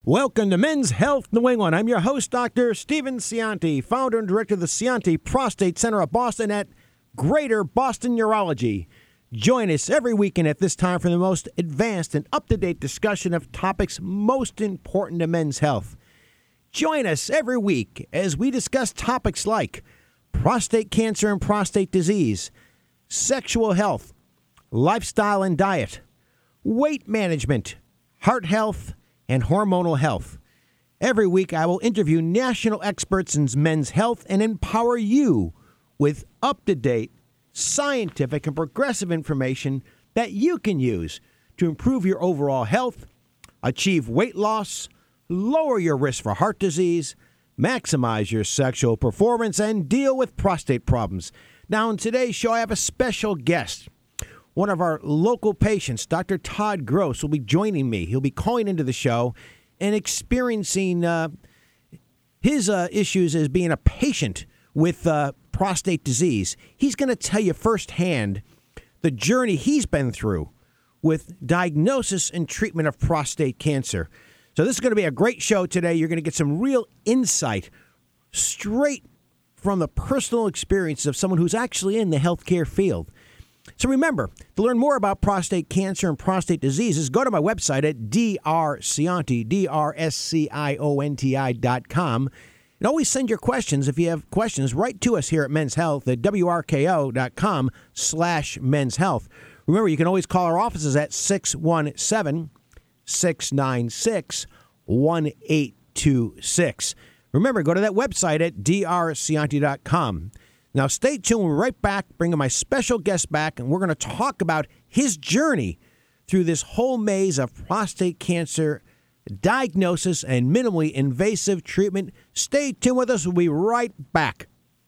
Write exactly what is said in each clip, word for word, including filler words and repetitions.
Welcome to Men's Health New England. I'm your host, Doctor Stephen Cianti, founder and director of the Cianti Prostate Center of Boston at Greater Boston Urology. Join us every weekend at this time for the most advanced and up-to-date discussion of topics most important to men's health. Join us every week as we discuss topics like prostate cancer and prostate disease, sexual health, lifestyle and diet, weight management, heart health, and hormonal health. Every week, I will interview national experts in men's health and empower you with up-to-date, scientific, and progressive information that you can use to improve your overall health, achieve weight loss, lower your risk for heart disease, maximize your sexual performance, and deal with prostate problems. Now, in today's show, I have a special guest. One of our local patients, Doctor Todd Gross, will be joining me. He'll be calling into the show and experiencing uh, his uh, issues as being a patient with uh, prostate disease. He's going to tell you firsthand the journey he's been through with diagnosis and treatment of prostate cancer. So this is going to be a great show today. You're going to get some real insight straight from the personal experiences of someone who's actually in the healthcare field. So remember, to learn more about prostate cancer and prostate diseases, go to my website at drcianti, D R S C I O N T I dot com. And always send your questions, if you have questions, right to us here at Men's Health at W R K O dot com slash Men's Health. Remember, you can always call our offices at six one seven, six nine six, one eight two six. Remember, go to that website at D R cianti dot com. Now, stay tuned. We're right back, bringing my special guest back, and we're going to talk about his journey through this whole maze of prostate cancer diagnosis and minimally invasive treatment. Stay tuned with us. We'll be right back.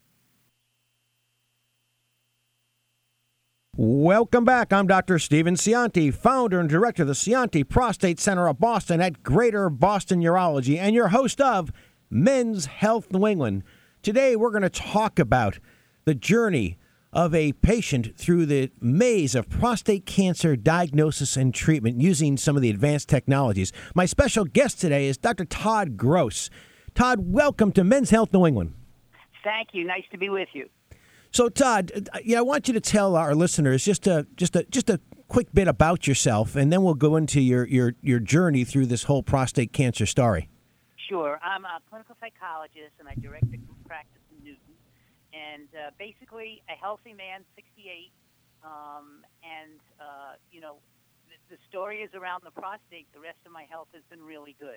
Welcome back. I'm Doctor Stephen Cianti, founder and director of the Cianti Prostate Center of Boston at Greater Boston Urology, and your host of Men's Health New England. Today, we're going to talk about the journey of a patient through the maze of prostate cancer diagnosis and treatment using some of the advanced technologies. My special guest today is Doctor Todd Gross. Todd, welcome to Men's Health New England. Thank you. Nice to be with you. So, Todd, yeah, I want you to tell our listeners just a just a just a quick bit about yourself, and then we'll go into your your your journey through this whole prostate cancer story. Sure. I'm a clinical psychologist, and I direct a group practice in Newton. And uh, basically, a healthy man, sixty-eight, um, and, uh, you know, the, the story is around the prostate. The rest of my health has been really good.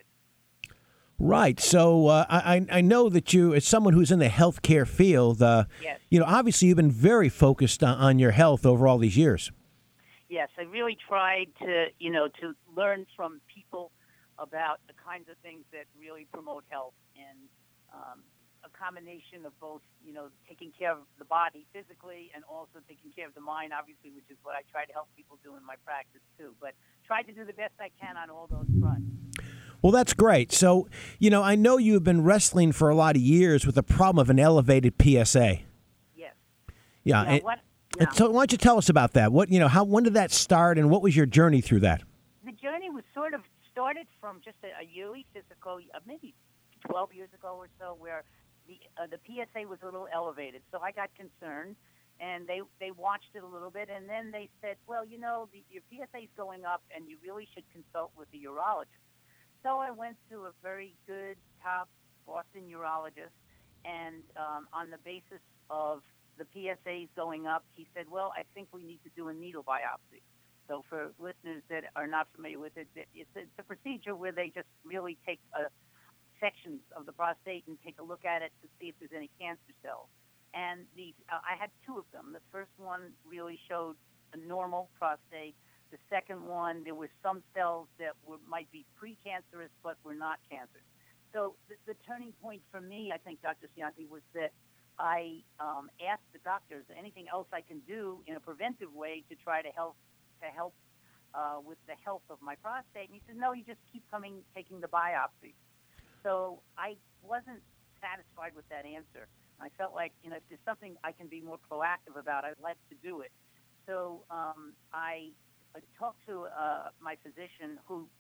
Right. So uh, I, I know that you, as someone who's in the healthcare field, uh, yes. you know, obviously you've been very focused on, on your health over all these years. Yes. I really tried to, you know, to learn from people about the kinds of things that really promote health, and um, a combination of both, you know, taking care of the body physically and also taking care of the mind, obviously, which is what I try to help people do in my practice too. But try to do the best I can on all those fronts. Well, that's great. So, you know, I know you've been wrestling for a lot of years with the problem of an elevated P S A. Yes. Yeah. You know, and, what, and so why don't you tell us about that? What, you know, how, when did that start, and what was your journey through that? The journey was sort of started from just a, a yearly physical, uh, maybe twelve years ago or so, where the uh, the P S A was a little elevated. So I got concerned, and they, they watched it a little bit, and then they said, well, you know, the, your P S A is going up, and you really should consult with a urologist. So I went to a very good, top Boston urologist, and um, on the basis of the P S As going up, he said, well, I think we need to do a needle biopsy. So for listeners that are not familiar with it, it's a, it's a procedure where they just really take a sections of the prostate and take a look at it to see if there's any cancer cells. And the uh, I had two of them. The first one really showed a normal prostate. The second one, there were some cells that were, might be precancerous but were not cancerous. So the, the turning point for me, I think, Doctor Cianti, was that I um, asked the doctors, anything else I can do in a preventive way to try to help to help uh, with the health of my prostate? And he said, no, you just keep coming, taking the biopsy. So I wasn't satisfied with that answer. I felt like, you know, if there's something I can be more proactive about, I'd like to do it. So um, I talked to uh, my physician, who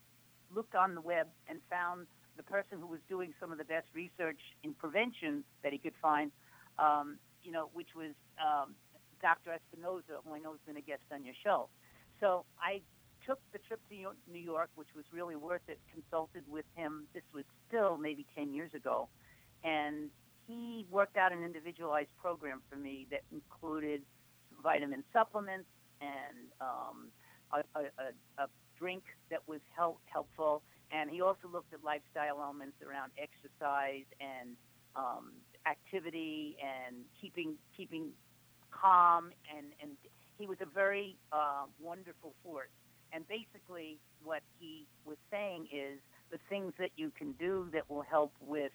looked on the web and found the person who was doing some of the best research in prevention that he could find, um, you know, which was um, Doctor Espinoza, who I know has been a guest on your show. So I took the trip to New York, which was really worth it, consulted with him. This was still maybe ten years ago. And he worked out an individualized program for me that included vitamin supplements and um, a, a, a drink that was help, helpful. And he also looked at lifestyle elements around exercise and um, activity and keeping keeping calm. And, and he was a very uh, wonderful force. And basically what he was saying is the things that you can do that will help with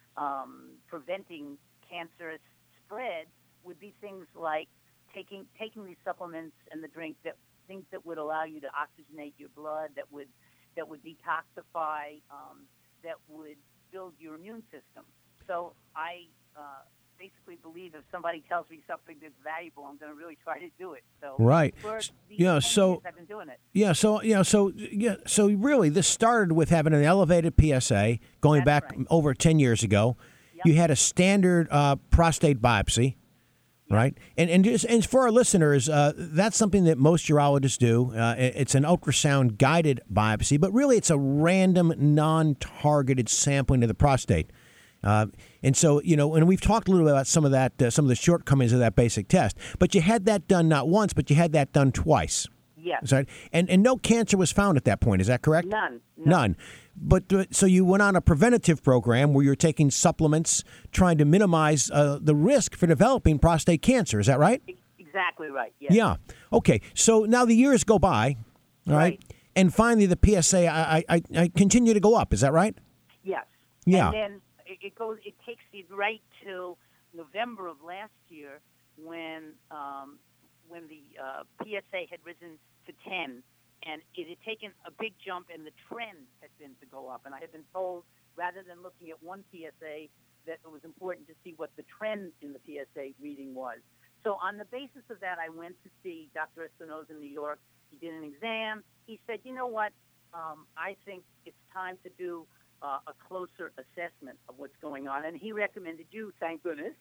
um, preventing cancerous spread would be things like taking taking these supplements and the drink, that things that would allow you to oxygenate your blood, that would that would detoxify, um, that would build your immune system. So I uh, basically believe if somebody tells me something that's valuable, I'm going to really try to do it. So right, for these yeah. ten So years I've been doing it. Yeah, so yeah, so yeah, so really, this started with having an elevated P S A going That's back right. over ten years ago. Yep. You had a standard uh, prostate biopsy, right? And and just and for our listeners, uh, that's something that most urologists do. Uh, it- it's an ultrasound guided biopsy, but really, it's a random, non-targeted sampling of the prostate. Uh, and so, you know, and we've talked a little bit about some of that, uh, some of the shortcomings of that basic test. But you had that done not once, but you had that done twice. Yes. Is that, and and no cancer was found at that point. Is that correct? None. No. None. But uh, so you went on a preventative program where you're taking supplements, trying to minimize uh, the risk for developing prostate cancer. Is that right? Exactly right. Yes. Yeah. Okay. So now the years go by, all right, Right. and finally the P S A I, I I continue to go up. Is that right? Yes. Yeah. And then it, it goes. It takes you right to November of last year when um, when the uh, P S A had risen to ten, and it had taken a big jump, and the trend had been to go up. And I had been told, rather than looking at one P S A, that it was important to see what the trend in the P S A reading was. So on the basis of that, I went to see Doctor Espinoza in New York. He did an exam. He said, you know what, um, I think it's time to do uh, a closer assessment of what's going on. And he recommended you, thank goodness,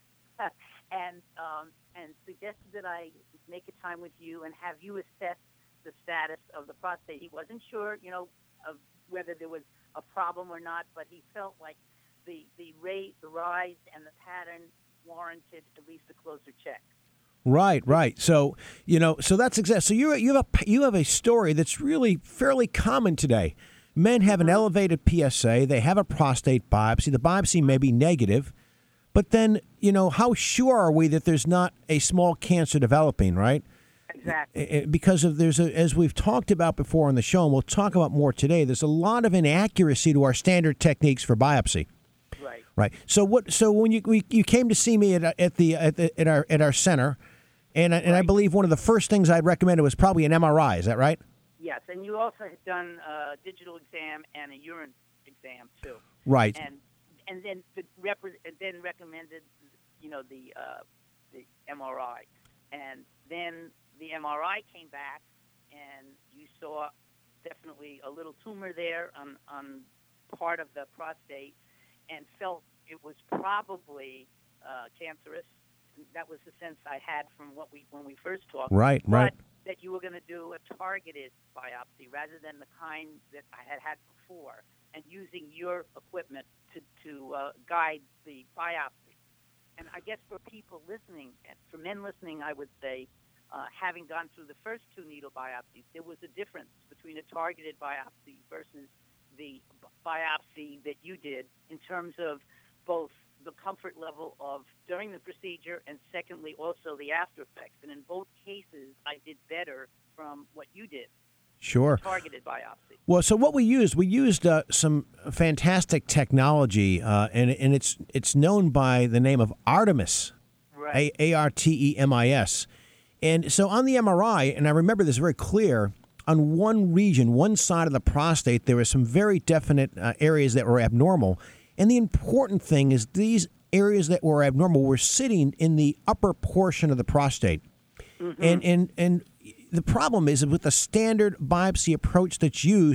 and um, and suggested that I make a time with you and have you assess the status of the prostate. He wasn't sure, you know, of whether there was a problem or not, but he felt like the the rate, the rise, and the pattern warranted at least a closer check. Right, right. So you know, so that's exactly. So you you have a you have a story that's really fairly common today. Men have an elevated P S A. They have a prostate biopsy. The biopsy may be negative, but then you know, how sure are we that there's not a small cancer developing? Right. Exactly. Eh, Because of there's a, as we've talked about before on the show, and we'll talk about more today. There's a lot of inaccuracy to our standard techniques for biopsy. Right. Right. So what? So when you we, you came to see me at at the at, the, at our at our center, and I, and I Right. believe one of the first things I'd recommended was probably an M R I. Is that right? Yes, and you also had done a digital exam and a urine exam too. Right. And and then the repre- then recommended, you know, the uh, the M R I, and then the M R I came back, and you saw definitely a little tumor there on on part of the prostate, and felt it was probably uh, cancerous. That was the sense I had from what we when we first talked. Right, but right. that you were going to do a targeted biopsy rather than the kind that I had had before, and using your equipment to to uh, guide the biopsy. And I guess for people listening, and for men listening, I would say, uh, having gone through the first two needle biopsies, there was a difference between a targeted biopsy versus the b- biopsy that you did in terms of both the comfort level of during the procedure and secondly also the after effects. And in both cases, I did better from what you did, Sure. targeted biopsy. Well, so what we used, we used uh, some fantastic technology, uh, and and it's it's known by the name of Artemis, Right. A R T E M I S. And so on the M R I, and I remember this very clear, on one region, one side of the prostate, there were some very definite uh, areas that were abnormal. And the important thing is these areas that were abnormal were sitting in the upper portion of the prostate. Mm-hmm. And, and, and the problem is with the standard biopsy approach that's used,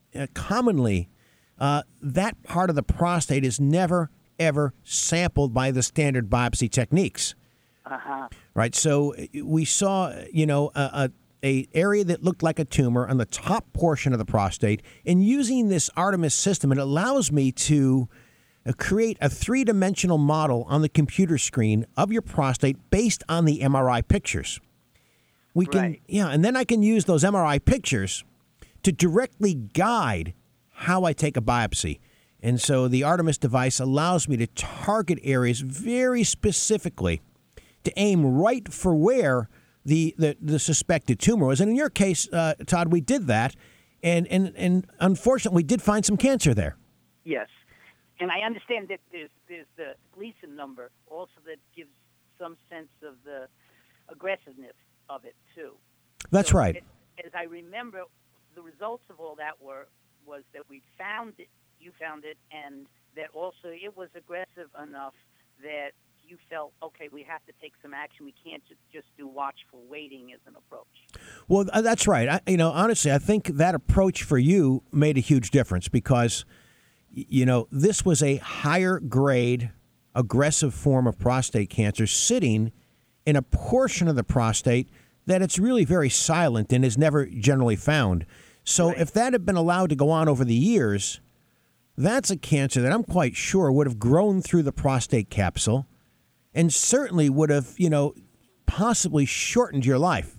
uh, commonly uh, that part of the prostate is never, ever sampled by the standard biopsy techniques. Uh-huh. Right. So we saw, you know, a, a, a area that looked like a tumor on the top portion of the prostate. And using this Artemis system, it allows me to uh, create a three-dimensional model on the computer screen of your prostate based on the M R I pictures. We can, Right. yeah, and then I can use those M R I pictures to directly guide how I take a biopsy. And so the Artemis device allows me to target areas very specifically to aim right for where the, the, the suspected tumor was. And in your case, uh, Todd, we did that. And, and, and unfortunately, we did find some cancer there. Yes. And I understand that there's, there's the Gleason number also that gives some sense of the aggressiveness of it, too. That's So right. As, as I remember, the results of all that were was that we found it, you found it, and that also it was aggressive enough that you felt, okay, we have to take some action. We can't just, just do watchful waiting as an approach. Well, th- that's right. I, you know, honestly, I think that approach for you made a huge difference because, y- you know, this was a higher grade, aggressive form of prostate cancer sitting in a portion of the prostate that it's really very silent and is never generally found. So Right. if that had been allowed to go on over the years, that's a cancer that I'm quite sure would have grown through the prostate capsule and certainly would have, you know, possibly shortened your life.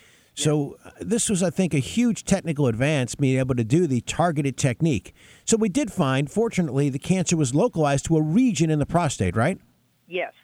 So uh, this was, I think, a huge technical advance, being able to do the targeted technique. So we did find, fortunately, the cancer was localized to a region in the prostate, right? Yes.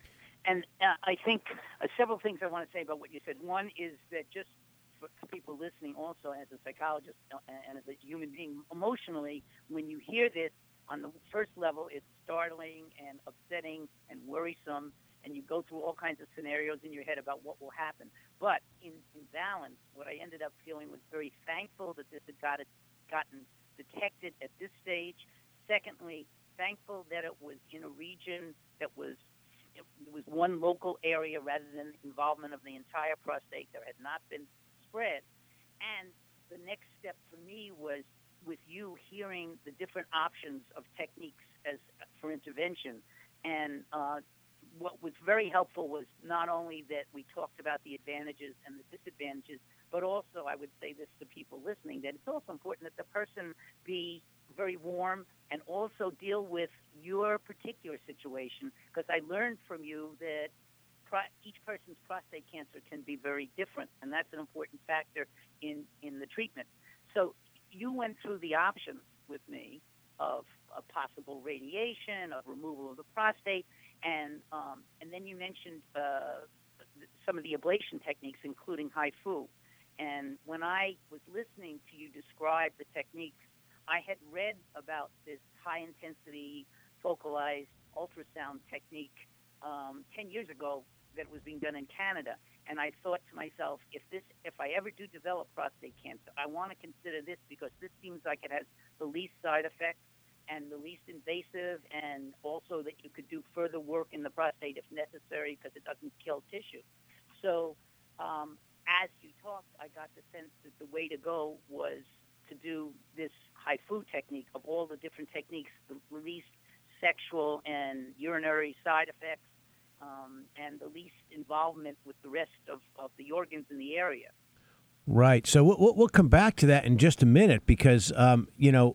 And uh, I think uh, several things I want to say about what you said. One is that just for people listening also as a psychologist and as a human being, emotionally, when you hear this, on the first level, it's startling and upsetting and worrisome, and you go through all kinds of scenarios in your head about what will happen. But in, in balance, what I ended up feeling was very thankful that this had got it, gotten detected at this stage. Secondly, thankful that it was in a region that was it was one local area rather than involvement of the entire prostate. There had not been spread. And the next step for me was with you hearing the different options of techniques as for intervention. And uh, what was very helpful was not only that we talked about the advantages and the disadvantages, but also I would say this to people listening, that it's also important that the person be very warm and also deal with your particular situation, because I learned from you that pro- each person's prostate cancer can be very different, and that's an important factor in, in the treatment. So you went through the options with me of a possible radiation, of removal of the prostate, and um, and then you mentioned uh, some of the ablation techniques, including HIFU. And when I was listening to you describe the techniques, I had read about this high-intensity focalized ultrasound technique um, ten years ago that was being done in Canada. And I thought to myself, if this, if I ever do develop prostate cancer, I want to consider this because this seems like it has the least side effects and the least invasive, and also that you could do further work in the prostate if necessary because it doesn't kill tissue. So um, as you talked, I got the sense that the way to go was to do this HIFU technique of all the different techniques, the least sexual and urinary side effects, um, and the least involvement with the rest of, of the organs in the area. Right. So we'll, we'll come back to that in just a minute because, um, you know,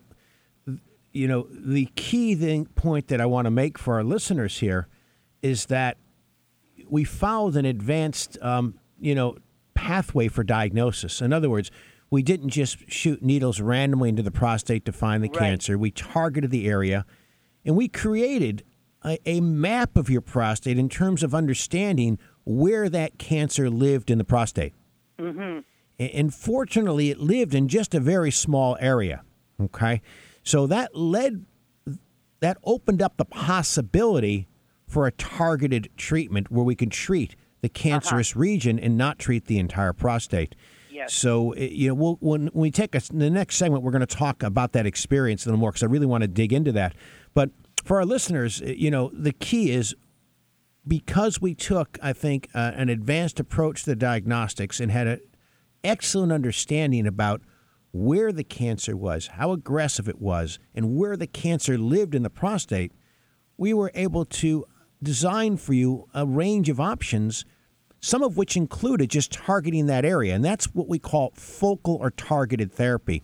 you know, the key thing, point that I want to make for our listeners here is that we followed an advanced, um, you know, pathway for diagnosis. In other words, we didn't just shoot needles randomly into the prostate to find the Right. cancer. We targeted the area, and we created a, a map of your prostate in terms of understanding where that cancer lived in the prostate. Mm-hmm. And fortunately, it lived in just a very small area, okay? So that led, that opened up the possibility for a targeted treatment where we could treat the cancerous uh-huh. region and not treat the entire prostate. Yes. So, you know, we'll, when we take a, the next segment, we're going to talk about that experience a little more because I really want to dig into that. But for our listeners, you know, the key is because we took, I think, uh, an advanced approach to the diagnostics and had an excellent understanding about where the cancer was, how aggressive it was, and where the cancer lived in the prostate, we were able to design for you a range of options, some of which included just targeting that area. And that's what we call focal or targeted therapy.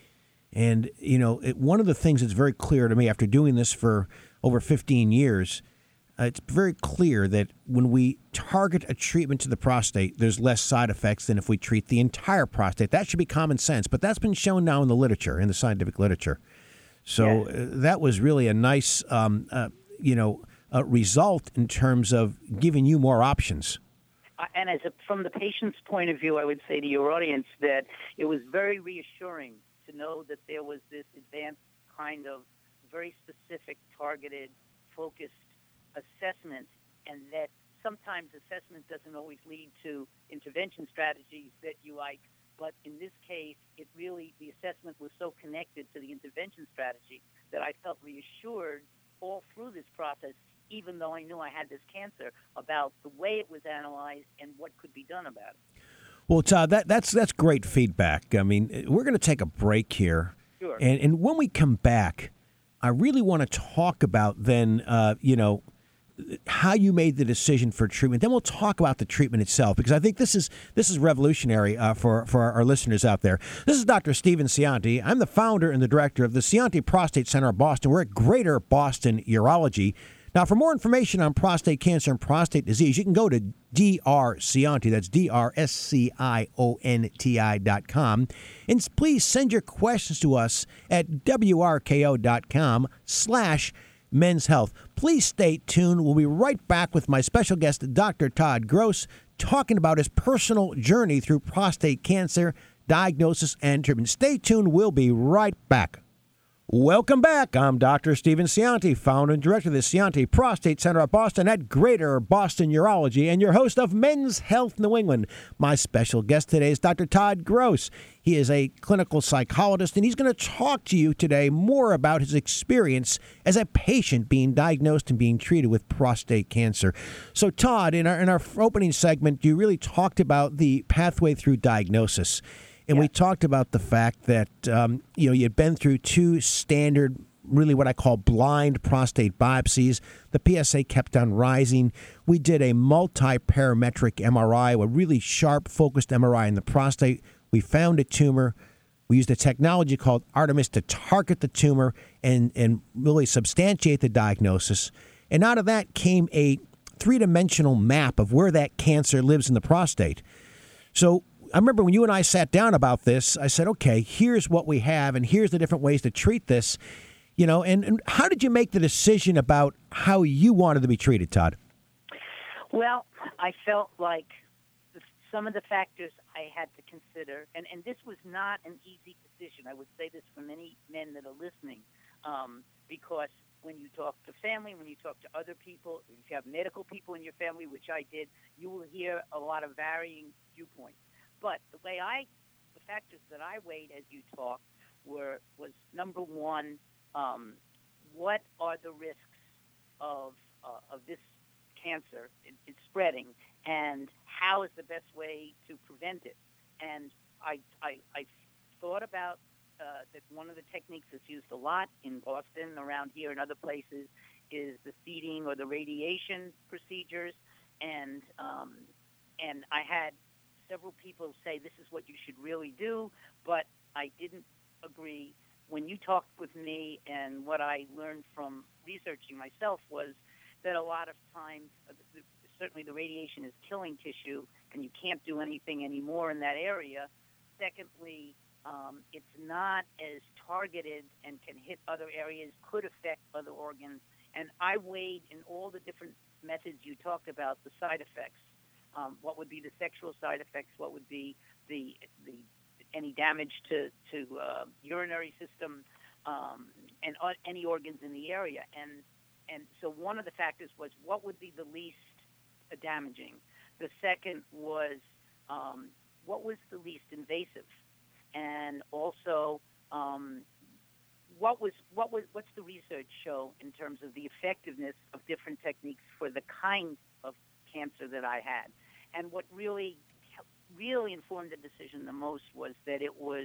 And, you know, it, one of the things that's very clear to me after doing this for over fifteen years, uh, it's very clear that when we target a treatment to the prostate, there's less side effects than if we treat the entire prostate. That should be common sense, but that's been shown now in the literature, in the scientific literature. So Yes. uh, that was really a nice, um, uh, you know, uh, result in terms of giving you more options. Uh, And as a, from the patient's point of view, I would say to your audience that it was very reassuring to know that there was this advanced kind of very specific, targeted, focused assessment, and that sometimes assessment doesn't always lead to intervention strategies that you like. But in this case, it really, the assessment was so connected to the intervention strategy that I felt reassured all through this process, even though I knew I had this cancer, about the way it was analyzed and what could be done about it. Well, Todd, that, that's that's great feedback. I mean, we're going to take a break here. Sure. And, and when we come back, I really want to talk about then, uh, you know, how you made the decision for treatment. Then we'll talk about the treatment itself, because I think this is this is revolutionary uh, for, for our, our listeners out there. This is Doctor Steven Cianti. I'm the founder and the director of the Cianti Prostate Center of Boston. We're at Greater Boston Urology. Now, for more information on prostate cancer and prostate disease, you can go to D R Cianti, that's D R S C I O N T I dot com, and please send your questions to us at W R K O dot com slash Men's Health. Please stay tuned. We'll be right back with my special guest, Doctor Todd Gross, talking about his personal journey through prostate cancer, diagnosis, and treatment. Stay tuned. We'll be right back. Welcome back. I'm Doctor Steven Cianti, founder and director of the Cianti Prostate Center of Boston at Greater Boston Urology, and your host of Men's Health New England. My special guest today is Doctor Todd Gross. He is a clinical psychologist, and he's going to talk to you today more about his experience as a patient being diagnosed and being treated with prostate cancer. So, Todd, in our in our opening segment, you really talked about the pathway through diagnosis. And Yeah. we talked about the fact that, um, you know, you'd been through two standard, really what I call blind prostate biopsies. The P S A kept on rising. We did a multi-parametric M R I, a really sharp, focused M R I in the prostate. We found a tumor. We used a technology called Artemis to target the tumor and, and really substantiate the diagnosis. And out of that came a three-dimensional map of where that cancer lives in the prostate. So I remember when you and I sat down about this, I said, okay, here's what we have, and here's the different ways to treat this. You know, and, and how did you make the decision about how you wanted to be treated, Todd? Well, I felt like the, some of the factors I had to consider, and, and this was not an easy decision. I would say this for many men that are listening, um, because when you talk to family, when you talk to other people, if you have medical people in your family, which I did, you will hear a lot of varying viewpoints. But the way I, the factors that I weighed as you talked were, was number one, um, what are the risks of uh, of this cancer, it, it's spreading, and how is the best way to prevent it? And I, I, I thought about uh, that one of the techniques that's used a lot in Boston, around here and other places, is the seeding or the radiation procedures. And um, and I had several people say this is what you should really do, but I didn't agree. When you talked with me, and what I learned from researching myself was that a lot of times, uh, the, certainly the radiation is killing tissue, and you can't do anything anymore in that area. Secondly, um, it's not as targeted and can hit other areas, could affect other organs. And I weighed in all the different methods you talked about the side effects. Um, what would be the sexual side effects? What would be the the any damage to to uh, urinary system um, and uh, any organs in the area? And and so one of the factors was what would be the least uh, damaging. The second was um, what was the least invasive, and also um, what was what was what's the research show in terms of the effectiveness of different techniques for the kind of cancer that I had. And what really really informed the decision the most was that it was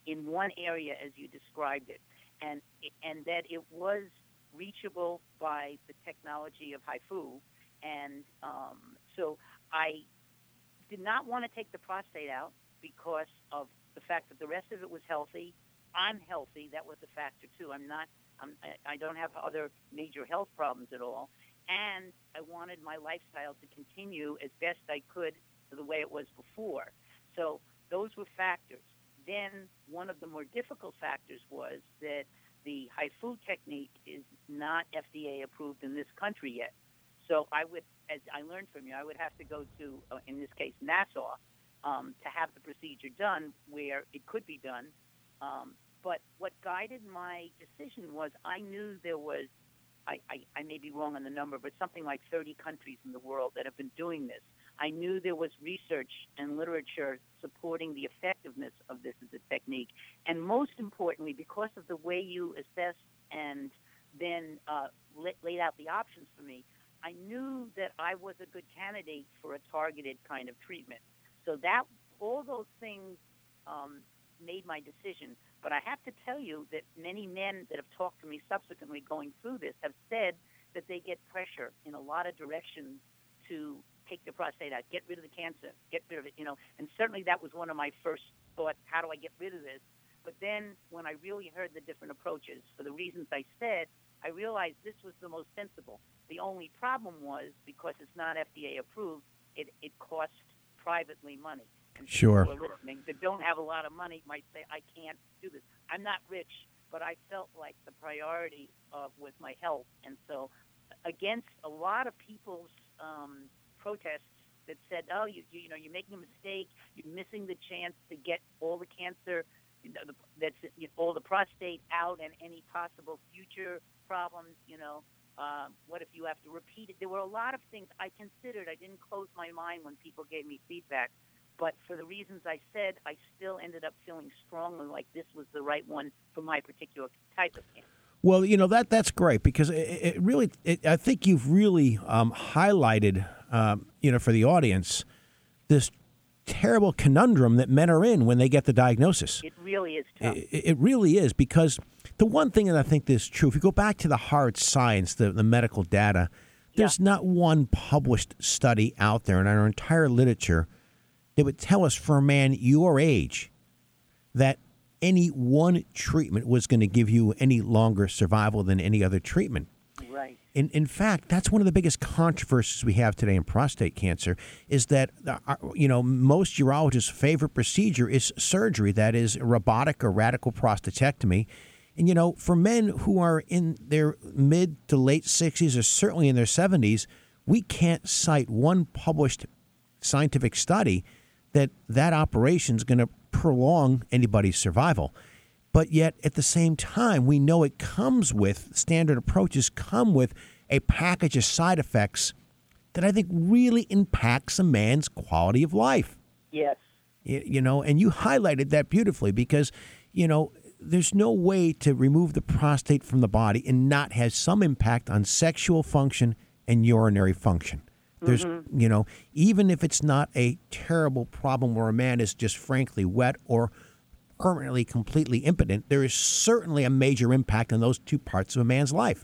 in one area as you described it, and and that it was reachable by the technology of HIFU, and um, so I did not want to take the prostate out because of the fact that the rest of it was healthy. I'm healthy. That was a factor too. I'm not. I'm, I don't have other major health problems at all, and I wanted my lifestyle to continue as best I could to the way it was before. So those were factors. Then one of the more difficult factors was that the HIFU technique is not F D A approved in this country yet. So I would, as I learned from you, I would have to go to, uh, in this case, Nassau, um, to have the procedure done where it could be done. Um, but what guided my decision was I knew there was, I, I, I may be wrong on the number, but something like thirty countries in the world that have been doing this. I knew there was research and literature supporting the effectiveness of this as a technique. And most importantly, because of the way you assessed and then uh, la- laid out the options for me, I knew that I was a good candidate for a targeted kind of treatment. So that all those things um, made my decision. But I have to tell you that many men that have talked to me subsequently going through this have said that they get pressure in a lot of directions to take the prostate out, get rid of the cancer, get rid of it, you know. And certainly that was one of my first thoughts, how do I get rid of this? But then when I really heard the different approaches, for the reasons I said, I realized this was the most sensible. The only problem was, because it's not F D A approved, it, it costs privately money. And sure. People who are listening that don't have a lot of money might say, I can't do this. I'm not rich, but I felt like the priority uh, was my health. And so against a lot of people's um, protests that said, oh, you, you, you know, you're making a mistake, you're missing the chance to get all the cancer, you know, the, that's you know, all the prostate out and any possible future problems, you know, uh, what if you have to repeat it? There were a lot of things I considered. I didn't close my mind when people gave me feedback. But for the reasons I said, I still ended up feeling strongly like this was the right one for my particular type of cancer. Well, you know, that that's great because it, it really, it, I think you've really um, highlighted, um, you know, for the audience, this terrible conundrum that men are in when they get the diagnosis. It really is tough. It, it really is, because the one thing that I think is true, if you go back to the hard science, the, the medical data, there's yeah. not one published study out there in our entire literature that would tell us for a man your age that any one treatment was going to give you any longer survival than any other treatment. Right. In in fact, that's one of the biggest controversies we have today in prostate cancer is that, uh, you know, most urologists' favorite procedure is surgery, that is robotic or radical prostatectomy. And, you know, for men who are in their mid to late sixties or certainly in their seventies, we can't cite one published scientific study that that operation is going to prolong anybody's survival. But yet, at the same time, we know it comes with, standard approaches come with a package of side effects that I think really impacts a man's quality of life. Yes. You, you know, and you highlighted that beautifully because, you know, there's no way to remove the prostate from the body and not have some impact on sexual function and urinary function. There's, mm-hmm. you know, even if it's not a terrible problem where a man is just frankly wet or permanently completely impotent, there is certainly a major impact on those two parts of a man's life.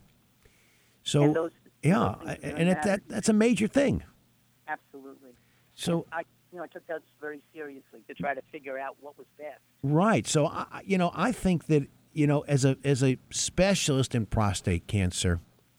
So, and those, yeah, those and it, that that's a major thing. Absolutely. So, and I, you know, I took that very seriously to try to figure out what was best. Right. So, I, you know, I think that, you know, as a as a specialist in prostate cancer,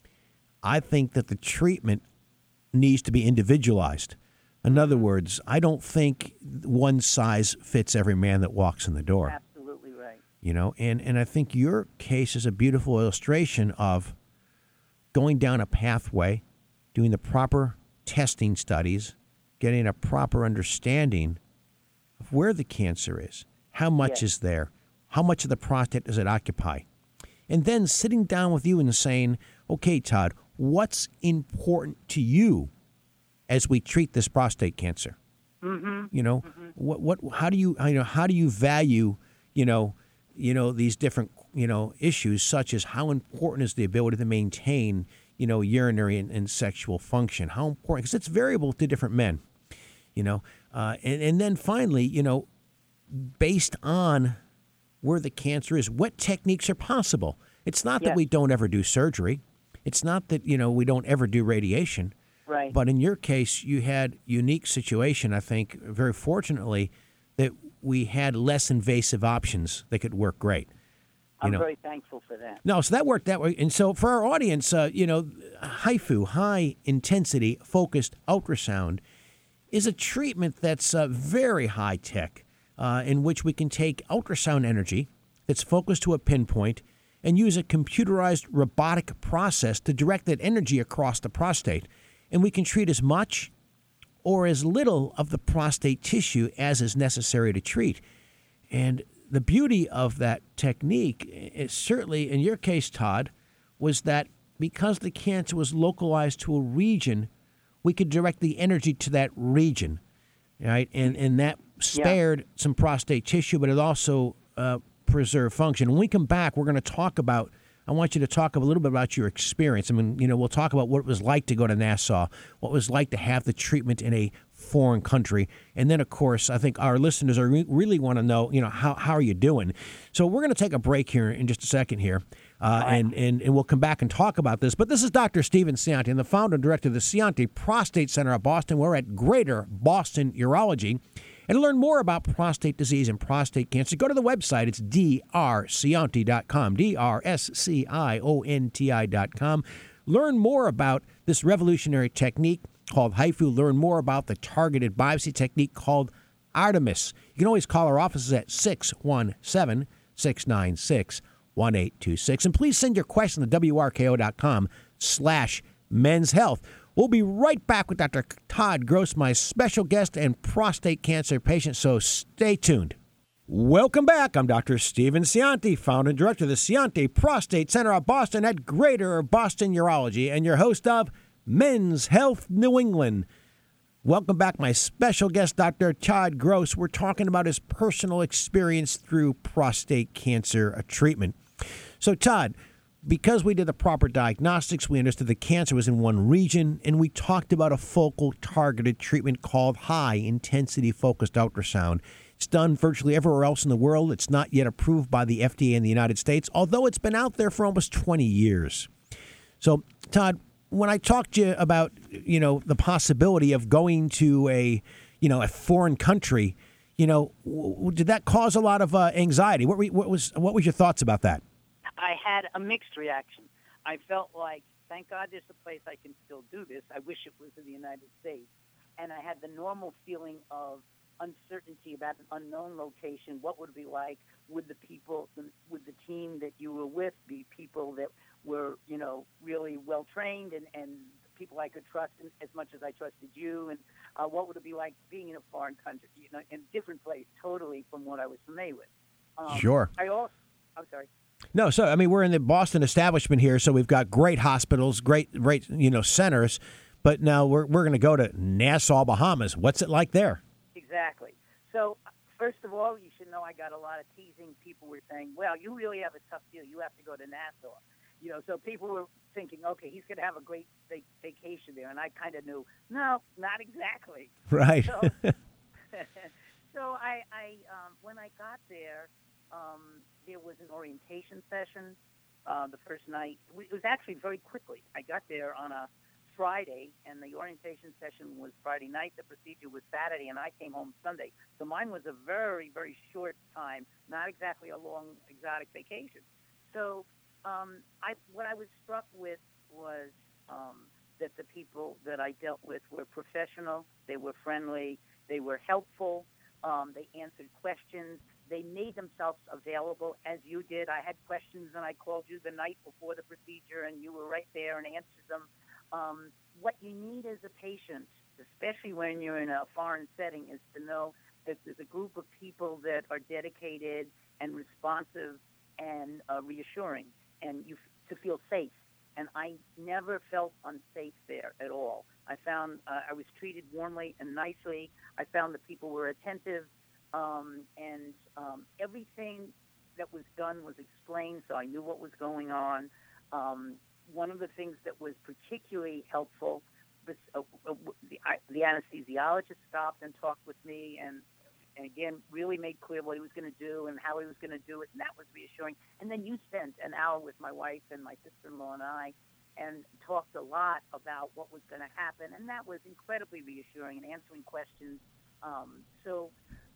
I think that the treatment needs to be individualized. In other words, I don't think one size fits every man that walks in the door. Absolutely right. You know, and, and I think your case is a beautiful illustration of going down a pathway, doing the proper testing studies, getting a proper understanding of where the cancer is, how much yes. is there, how much of the prostate does it occupy, and then sitting down with you and saying, okay, Todd, what's important to you as we treat this prostate cancer? Mm-hmm. You know, mm-hmm. what, what, how do you, you know, how do you value, you know, you know, these different, you know, issues such as how important is the ability to maintain, you know, urinary and, and sexual function? How important, because it's variable to different men, you know, uh, and, and then finally, you know, based on where the cancer is, what techniques are possible. It's not Yes. that we don't ever do surgery. It's not that, you know, we don't ever do radiation. Right. But in your case, you had unique situation, I think, very fortunately, that we had less invasive options that could work great. You I'm know. very thankful for that. No, so that worked that way. And so for our audience, uh, you know, HIFU, high intensity focused ultrasound, is a treatment that's uh, very high tech, uh, in which we can take ultrasound energy that's focused to a pinpoint and use a computerized robotic process to direct that energy across the prostate. And we can treat as much or as little of the prostate tissue as is necessary to treat. And the beauty of that technique is certainly, in your case, Todd, was that because the cancer was localized to a region, we could direct the energy to that region, right? And and that spared yeah. some prostate tissue, but it also uh, preserved function. When we come back, we're going to talk about, I want you to talk a little bit about your experience. I mean, you know, we'll talk about what it was like to go to Nassau, what it was like to have the treatment in a foreign country. And then, of course, I think our listeners are re- really want to know, you know, how, how are you doing? So we're going to take a break here in just a second here, uh, right. and, and, and we'll come back and talk about this. But this is Doctor Steven Cianti, and the founder and director of the Cianti Prostate Center of Boston. We're at Greater Boston Urology. And to learn more about prostate disease and prostate cancer, go to the website. It's d r cianti dot com, D R S C I O N T I dot com. Learn more about this revolutionary technique called HIFU. Learn more about the targeted biopsy technique called Artemis. You can always call our offices at six one seven, six nine six, one eight two six. And please send your question to W R K O dot com slash men's health. We'll be right back with Doctor Todd Gross, my special guest and prostate cancer patient, so stay tuned. Welcome back. I'm Doctor Steven Cianti, founder and director of the Cianti Prostate Center of Boston at Greater Boston Urology, and your host of Men's Health New England. Welcome back, my special guest, Doctor Todd Gross. We're talking about his personal experience through prostate cancer treatment. So, Todd, because we did the proper diagnostics, we understood the cancer was in one region, and we talked about a focal targeted treatment called high-intensity focused ultrasound. It's done virtually everywhere else in the world. It's not yet approved by the F D A in the United States, although it's been out there for almost twenty years. So, Todd, when I talked to you about, you know, the possibility of going to a, you know, a foreign country, you know, w- did that cause a lot of uh, anxiety? What, were, what was what was your thoughts about that? I had a mixed reaction. I felt like, thank God there's a place I can still do this. I wish it was in the United States. And I had the normal feeling of uncertainty about an unknown location. What would it be like? Would the people, would the team that you were with be people that were, you know, really well-trained and, and people I could trust as much as I trusted you? And uh, what would it be like being in a foreign country, you know, in a different place totally from what I was familiar with? Um, sure. I also, I'm sorry. No, so I mean, we're in the Boston establishment here, so we've got great hospitals, great, great, you know, centers. But now we're we're going to go to Nassau, Bahamas. What's it like there? Exactly. So first of all, you should know I got a lot of teasing. People were saying, "Well, you really have a tough deal. You have to go to Nassau." You know, so people were thinking, "Okay, he's going to have a great vac- vacation there," and I kind of knew, no, not exactly. Right. So, so I, I um, when I got there. Um, there was an orientation session uh, the first night. It was actually very quickly. I got there on a Friday, and the orientation session was Friday night. The procedure was Saturday, and I came home Sunday. So mine was a very, very short time, not exactly a long exotic vacation. So um, I, what I was struck with was um, that the people that I dealt with were professional, they were friendly, they were helpful, um, they answered questions. They made themselves available as you did. I had questions, and I called you the night before the procedure, and you were right there and answered them. Um, what you need as a patient, especially when you're in a foreign setting, is to know that there's a group of people that are dedicated and responsive and uh, reassuring, and you f- to feel safe. And I never felt unsafe there at all. I found uh, I was treated warmly and nicely. I found that people were attentive. Um, and um, everything that was done was explained, so I knew what was going on. Um, one of the things that was particularly helpful was uh, uh, the, I, the anesthesiologist stopped and talked with me, and and again, really made clear what he was going to do and how he was going to do it, and that was reassuring. And then you spent an hour with my wife and my sister-in-law and I and talked a lot about what was going to happen, and that was incredibly reassuring and answering questions. Um, so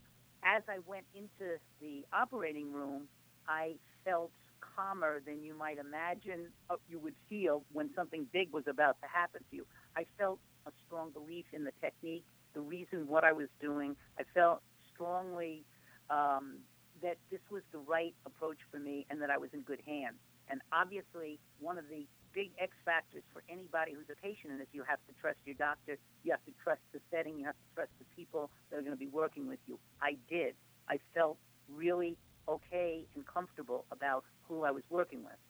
as I went into the operating room, I felt calmer than you might imagine uh, you would feel when something big was about to happen to you. I felt a strong belief in the technique, the reason what I was doing. I felt strongly um, that this was the right approach for me and that I was in good hands. And obviously, one of the big X factors for anybody who's a patient is you have to trust your doctor, you have to trust the setting, you have to trust the people that are going to be working with you. I did. I felt really okay and comfortable about who I was working with.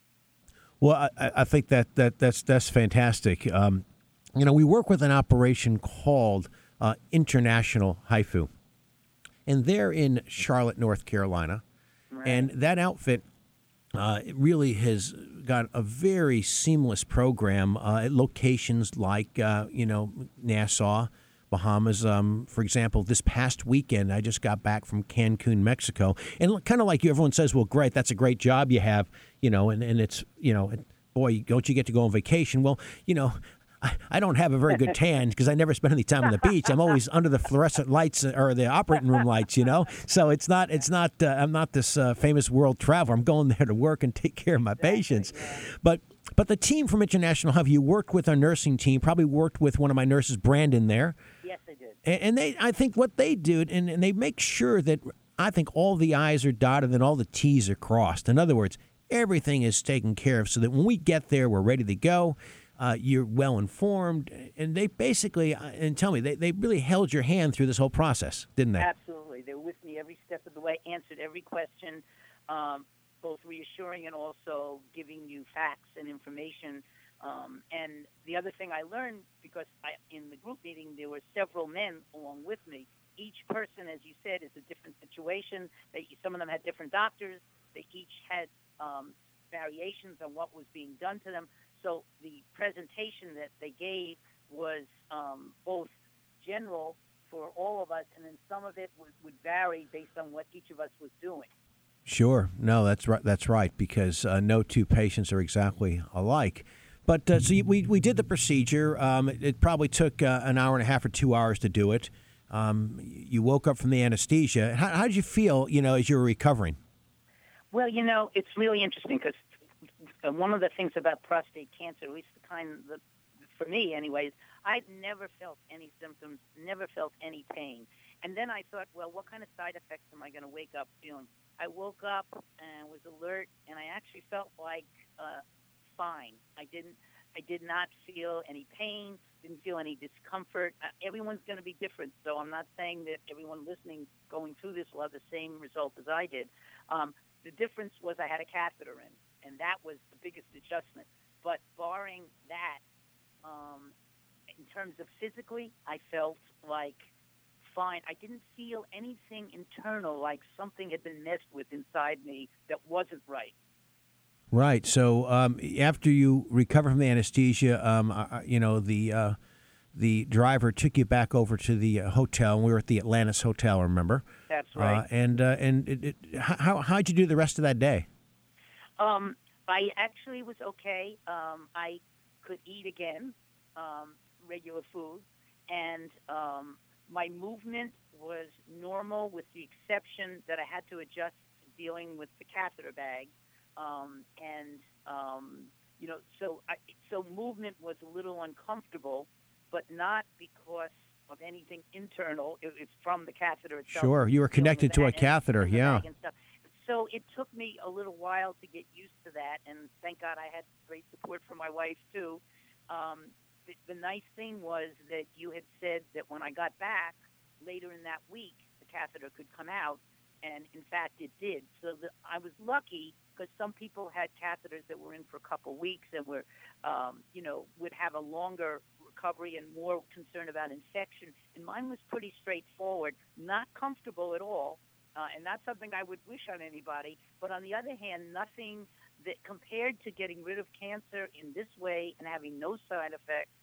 Well, I, I think that, that that's that's fantastic. Um, you know, we work with an operation called uh, International HIFU, and they're in Charlotte, North Carolina, Right. and that outfit uh, it really has got a very seamless program uh, at locations like uh, you know Nassau, Bahamas. Um, for example, this past weekend, I just got back from Cancun, Mexico, and kind of like you, everyone says, "Well, great, that's a great job you have," you know, and, and it's you know, boy, don't you get to go on vacation? Well, you know. I, I don't have a very good tan because I never spend any time on the beach. I'm always under the fluorescent lights or the operating room lights, you know. So it's not, it's not. Uh, I'm not this uh, famous world traveler. I'm going there to work and take care of my patients. But but the team from International Health, you worked with our nursing team. Probably worked with one of my nurses, Brandon, there. Yes, I did. And, and they, I think, what they do, and, and they make sure that I think all the I's are dotted and all the T's are crossed. In other words, everything is taken care of so that when we get there, we're ready to go. Uh, you're well informed, and they basically, uh, and tell me, they, they really held your hand through this whole process, didn't they? Absolutely. They were with me every step of the way, answered every question, um, both reassuring and also giving you facts and information. Um, and the other thing I learned, because I, in the group meeting there were several men along with me, each person, as you said, is a different situation. They, some of them had different doctors. They each had um, variations on what was being done to them. So the presentation that they gave was um, both general for all of us, and then some of it would, would vary based on what each of us was doing. Sure. No, that's right. That's right, because uh, no two patients are exactly alike. But uh, so you, we we did the procedure. Um, it, it probably took uh, an hour and a half or two hours to do it. Um, you woke up from the anesthesia. How, how did you feel, you know, as you were recovering? Well, you know, it's really interesting because Uh, one of the things about prostate cancer, at least the kind that, for me anyways, I'd never felt any symptoms, never felt any pain. And then I thought, well, what kind of side effects am I going to wake up feeling? I woke up and was alert, and I actually felt like uh, fine. I didn't, I did not feel any pain, didn't feel any discomfort. Uh, everyone's going to be different, so I'm not saying that everyone listening going through this will have the same result as I did. Um, the difference was I had a catheter in. And that was the biggest adjustment. But barring that, um, in terms of physically, I felt like fine. I didn't feel anything internal, like something had been messed with inside me that wasn't right. Right. So um, after you recover from the anesthesia, um, uh, you know, the uh, the driver took you back over to the uh, hotel. And we were at the Atlantis Hotel, remember? That's right. Uh, and uh, and it, it, how how'd you do the rest of that day? Um, I actually was okay. Um, I could eat again, um, regular food, and um, my movement was normal with the exception that I had to adjust dealing with the catheter bag. Um, and, um, you know, so I, so movement was a little uncomfortable, but not because of anything internal. It, it's from the catheter itself. Sure, you were connected to a catheter, yeah. So it took me a little while to get used to that, and thank God I had great support from my wife, too. Um, the, the nice thing was that you had said that when I got back later in that week, the catheter could come out, and, in fact, it did. So the, I was lucky because some people had catheters that were in for a couple weeks and were, um, you know, would have a longer recovery and more concerned about infection. And mine was pretty straightforward, not comfortable at all. Uh, and not something I would wish on anybody. But on the other hand, nothing that compared to getting rid of cancer in this way and having no side effects,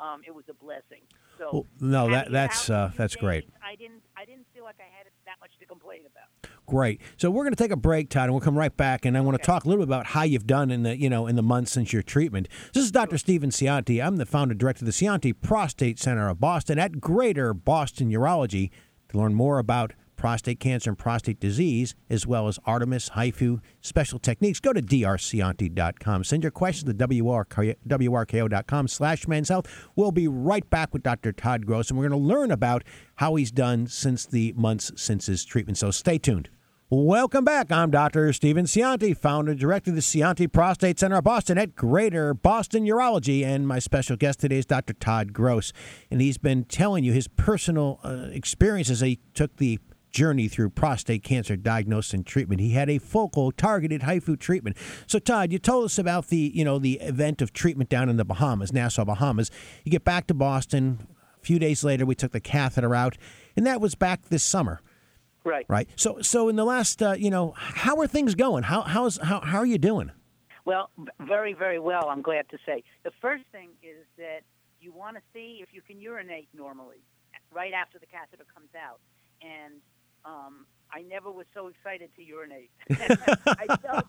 um, it was a blessing. So Well, no, having that it that's out in uh, a few that's great. days, I didn't I didn't feel like I had that much to complain about. Great. So we're going to take a break, Todd, and we'll come right back. And I want to Okay. talk a little bit about how you've done in the you know in the months since your treatment. This is Doctor Steven Cianti. I'm the founder and director of the Cianti Prostate Center of Boston at Greater Boston Urology. To learn more about prostate cancer and prostate disease, as well as Artemis, HIFU, special techniques, go to d r cianti dot com. Send your questions to w r k o dot com slash men's health. We'll be right back with Doctor Todd Gross, and we're going to learn about how he's done since the months since his treatment. So stay tuned. Welcome back. I'm Doctor Steven Cianti, founder and director of the Cianti Prostate Center of Boston at Greater Boston Urology. And my special guest today is Doctor Todd Gross. And he's been telling you his personal uh, experiences. He took the journey through prostate cancer diagnosis and treatment. He had a focal targeted HIFU treatment. So Todd, you told us about the, you know, the event of treatment down in the Bahamas, Nassau, Bahamas. You get back to Boston. A few days later, we took the catheter out, and that was back this summer. Right. Right. So, so in the last, uh, you know, how are things going? How, how's, how, how are you doing? Well, v- very, very well, I'm glad to say. The first thing is that you want to see if you can urinate normally right after the catheter comes out. And um, I never was so excited to urinate. I felt,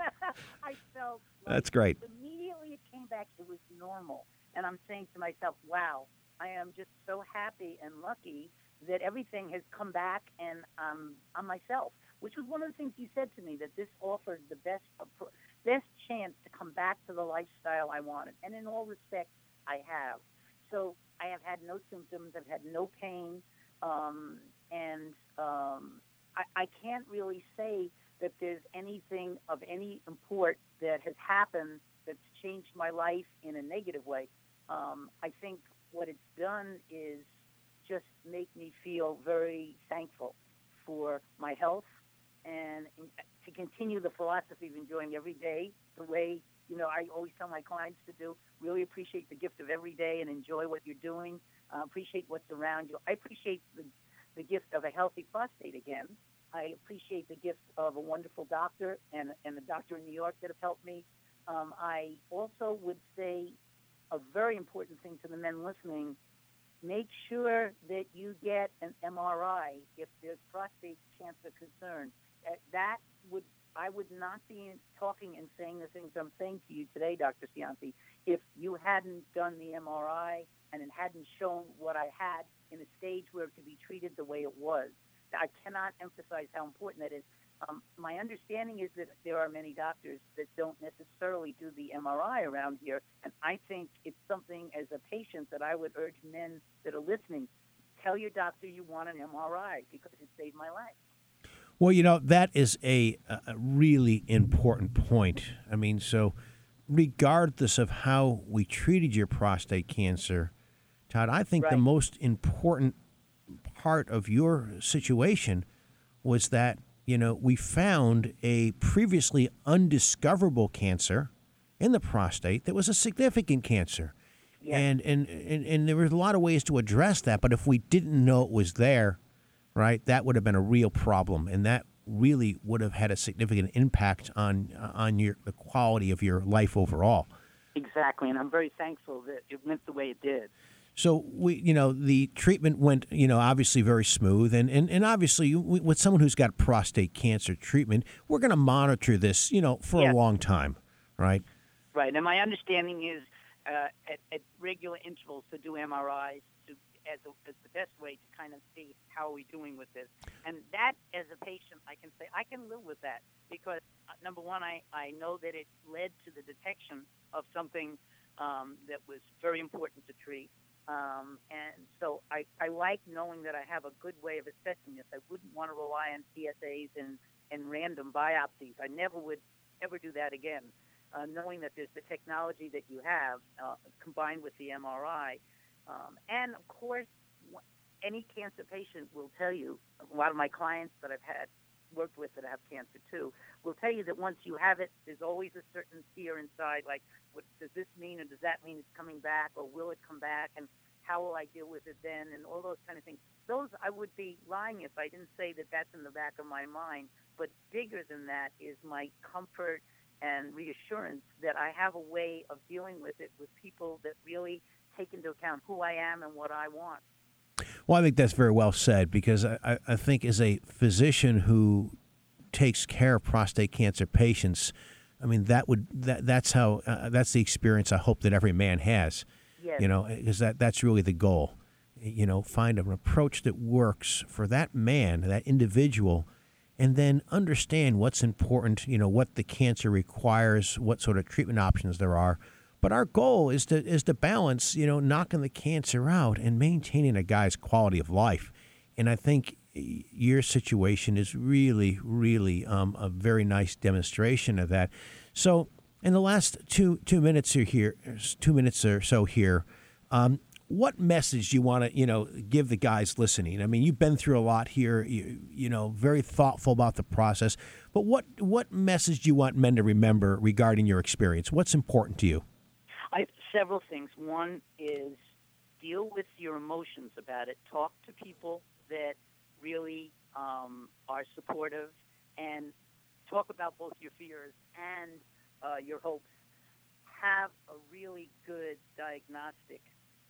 I felt like That's great. immediately it came back, it was normal. And I'm saying to myself, wow, I am just so happy and lucky that everything has come back and um, I'm myself, which was one of the things you said to me, that this offered the best best chance to come back to the lifestyle I wanted. And in all respects, I have. So I have had no symptoms. I've had no pain. Um, and um, I, I can't really say that there's anything of any import that has happened that's changed my life in a negative way. Um, I think what it's done is just make me feel very thankful for my health and to continue the philosophy of enjoying every day the way, you know, I always tell my clients to do. Really appreciate the gift of every day and enjoy what you're doing. Uh, appreciate what's around you. I appreciate the, the gift of a healthy prostate again. I appreciate the gift of a wonderful doctor and, and a doctor in New York that have helped me. Um, I also would say a very important thing to the men listening, make sure that you get an M R I if there's prostate cancer concern. Uh, that would I would not be talking and saying the things I'm saying to you today, Doctor Cianti, if you hadn't done the M R I and it hadn't shown what I had in a stage where it could be treated the way it was. I cannot emphasize how important that is. Um, my understanding is that there are many doctors that don't necessarily do the M R I around here, and I think it's something as a patient that I would urge men that are listening, tell your doctor you want an M R I because it saved my life. Well, you know, that is a, a really important point. I mean, so regardless of how we treated your prostate cancer, Todd, I think Right. the most important part of your situation was that, you know, we found a previously undiscoverable cancer in the prostate that was a significant cancer. Yes. And, and, and, and there was a lot of ways to address that, but if we didn't know it was there, right, that would have been a real problem, and that really would have had a significant impact on on your the quality of your life overall. Exactly, and I'm very thankful that it went the way it did. So we, you know, the treatment went, you know, obviously very smooth, and and, and obviously we, with someone who's got prostate cancer treatment, we're going to monitor this, you know, for Yes. a long time, right? Right, and my understanding is uh, at, at regular intervals to do M R Is to, as, a, as the best way to kind of see how are we doing with this. And that, as a patient, I can say I can live with that because, uh, number one, I, I know that it led to the detection of something um, that was very important to treat. Um, and so I, I like knowing that I have a good way of assessing this. I wouldn't want to rely on P S As and, and random biopsies. I never would ever do that again. Uh, knowing that there's the technology that you have uh, combined with the M R I. Um, and, of course, any cancer patient will tell you, a lot of my clients that I've had worked with that have cancer too, will tell you that once you have it, there's always a certain fear inside, like, what does this mean or does that mean it's coming back or will it come back and how will I deal with it then and all those kind of things. Those, I would be lying if I didn't say that that's in the back of my mind. But bigger than that is my comfort and reassurance that I have a way of dealing with it with people that really take into account who I am and what I want. Well, I think that's very well said, because I, I think as a physician who takes care of prostate cancer patients, I mean, that would that that's how uh, that's the experience I hope that every man has. Yes. You know, because that that's really the goal. You know, find an approach that works for that man, that individual, and then understand what's important. You know, what the cancer requires, what sort of treatment options there are. But our goal is to is to balance, you know, knocking the cancer out and maintaining a guy's quality of life. And I think your situation is really, really um, a very nice demonstration of that. So, in the last two two minutes or here, two minutes or so here, um, what message do you want to, you know, give the guys listening? I mean, you've been through a lot here. You, you know, very thoughtful about the process. But what what message do you want men to remember regarding your experience? What's important to you? I several things. One is deal with your emotions about it. Talk to people that really um, are supportive, and talk about both your fears and uh, your hopes. Have a really good diagnostic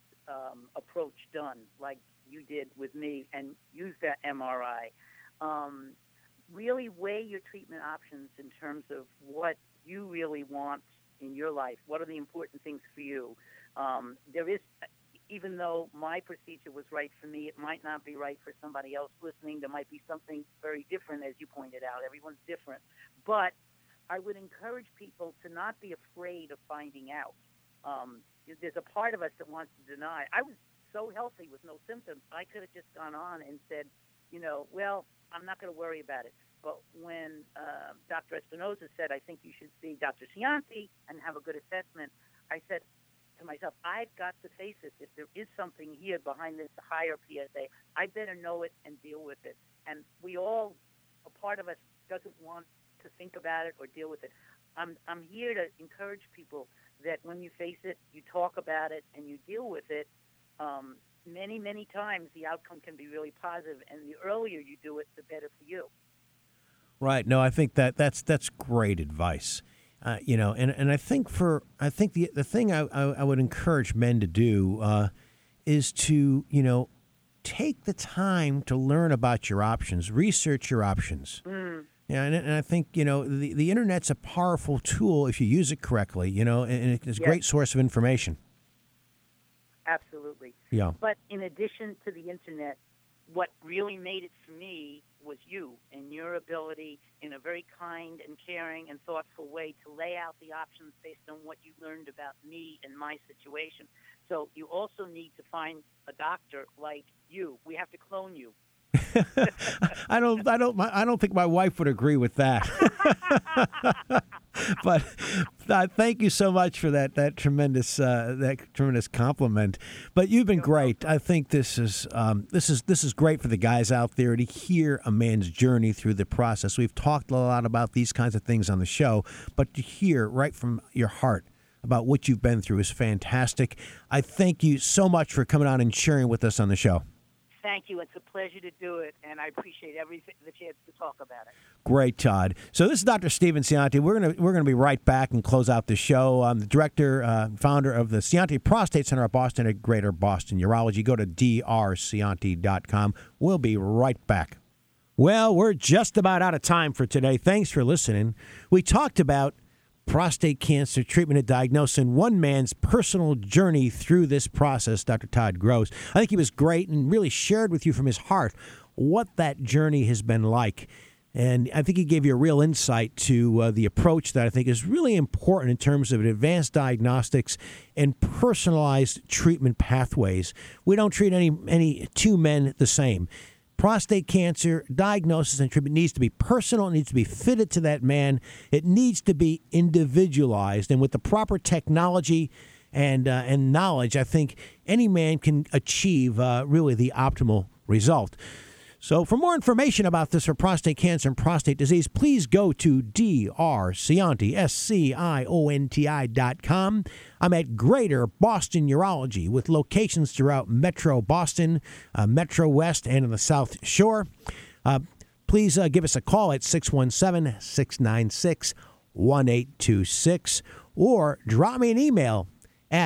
um, approach done, like you did with me, and use that M R I. Um, really weigh your treatment options in terms of what you really want in your life. What are the important things for you? Um, there is, even though my procedure was right for me, it might not be right for somebody else listening. There might be something very different, as you pointed out. Everyone's different. But I would encourage people to not be afraid of finding out. Um, there's a part of us that wants to deny. I was so healthy with no symptoms, I could have just gone on and said, you know, well, I'm not going to worry about it. But when uh, Doctor Espinosa said, I think you should see Doctor Cianti and have a good assessment, I said to myself, I've got to face this. If there is something here behind this higher P S A, I better know it and deal with it. And we all, a part of us doesn't want to think about it or deal with it. I'm, I'm here to encourage people that when you face it, you talk about it and you deal with it. Um, many, many times the outcome can be really positive, and the earlier you do it, the better for you. Right. No, I think that that's that's great advice. Uh, you know, and, and I think for I think the the thing I, I, I would encourage men to do uh, is to, you know, take the time to learn about your options, research your options. Mm. Yeah, and, and I think, you know, the, the Internet's a powerful tool if you use it correctly, you know, and it's a yes. great source of information. Absolutely. Yeah. But in addition to the Internet, what really made it for me was you and your ability in a very kind and caring and thoughtful way to lay out the options based on what you learned about me and my situation. So you also need to find a doctor like you. We have to clone you. I don't. I don't. I don't think my wife would agree with that. But uh, thank you so much for that. That tremendous. Uh, that tremendous compliment. But you've been great. I think this is. Um, this is. This is great for the guys out there to hear a man's journey through the process. We've talked a lot about these kinds of things on the show, but to hear right from your heart about what you've been through is fantastic. I thank you so much for coming on and sharing with us on the show. Thank you. It's a pleasure to do it, and I appreciate everything, the chance to talk about it. Great, Todd. So this is Doctor Steven Cianti. We're gonna we're gonna be right back and close out the show. I'm the director, uh, founder of the Cianti Prostate Center of Boston at Greater Boston Urology. Go to d r cianti dot com. We'll be right back. Well, we're just about out of time for today. Thanks for listening. We talked about prostate cancer treatment and diagnosis, and one man's personal journey through this process, Doctor Todd Gross. I think he was great and really shared with you from his heart what that journey has been like. And I think he gave you a real insight to uh, the approach that I think is really important in terms of advanced diagnostics and personalized treatment pathways. We don't treat any any two men the same. Prostate cancer diagnosis and treatment needs to be personal. It needs to be fitted to that man. It needs to be individualized. And with the proper technology and uh, and knowledge, I think any man can achieve uh, really the optimal result. So for more information about this for prostate cancer and prostate disease, please go to D R Cianti, S C I O N T I dot com. I'm at Greater Boston Urology with locations throughout Metro Boston, uh, Metro West, and on the South Shore. Uh, please uh, give us a call at six one seven, six nine six, one eight two six or drop me an email at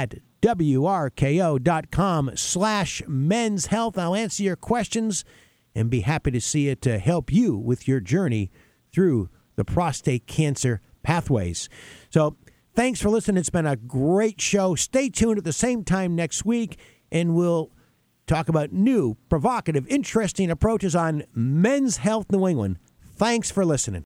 W R K O dot com slash men's health. I'll answer your questions and be happy to see it to help you with your journey through the prostate cancer pathways. So thanks for listening. It's been a great show. Stay tuned at the same time next week, and we'll talk about new, provocative, interesting approaches on Men's Health New England. Thanks for listening.